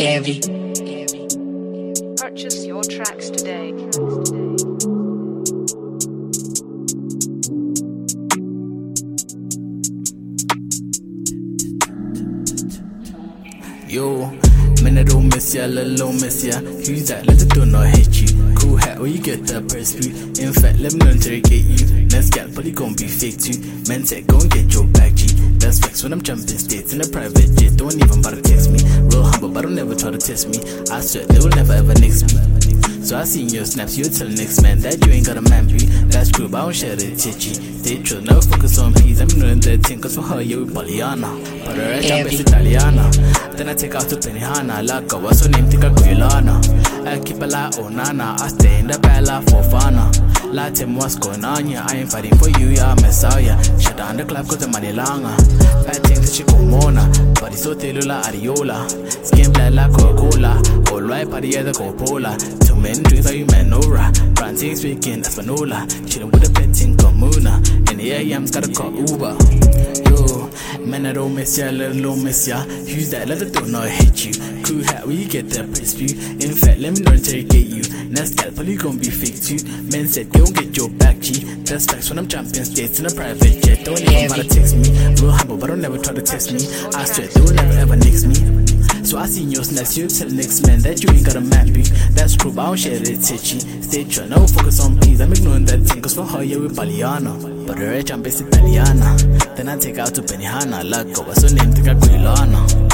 Heavy. Purchase your tracks today. Yo, man, I don't miss ya, little miss ya. Who's that? Let the door not hit you. Cool hat, where you get that perspective. In fact, let me know interrogate you. Let's get but it gon' be fake too. Man said, go and get your back, G. That's facts when I'm jumping states in a private jet. Don't even bother text me. Real humble, but don't never try to test me. I swear they will never ever next me. So I seen your snaps, you tell the next man that you ain't got a man be. That's true, but I don't share the titchy. Stay true, never focus on peace. I'm knowing that thing, cause for her, you with Pollyanna. But her jump is Italiana. Then I take out to Benihana. Like, what's her name? Think I Guilana. I keep a lie, oh nana. I stay in the bella for fana. Latin, what's going on? Yeah, I ain't fighting for you, yeah, Messiah. Shut down the club cause the money longer. Bad things that she go mona. But it's so telula, ariola. Skin black like Coca-Cola. All right, party the Coca-Cola. Too many drinks are you manora. Branting speaking Espanola. Chilling with a petting comuna. And the AM's gotta call Uber. Yo, man, I don't miss ya, little miss ya. Who's that? Let the door not hit you. Cool hat, where you get that press view. In fact, let me know interrogate you. Next gal, probably gon' be fake too. Men said, don't get your back, G. That's facts when I'm jumping states in a private jet. Don't even bother text me. Real humble, but don't never try to test me. I swear, they will never ever next me. So I seen your snaps, you tell the next man that you ain't got a man be. That's true, but I don't share it titchy. Stay true, never focus on peace. I'm ignoring that thing, cause for her, yeah, with Pollyanna. But her jump is Italiana. Then I take out to Benihana. Like, what's her name? Think I Guilana.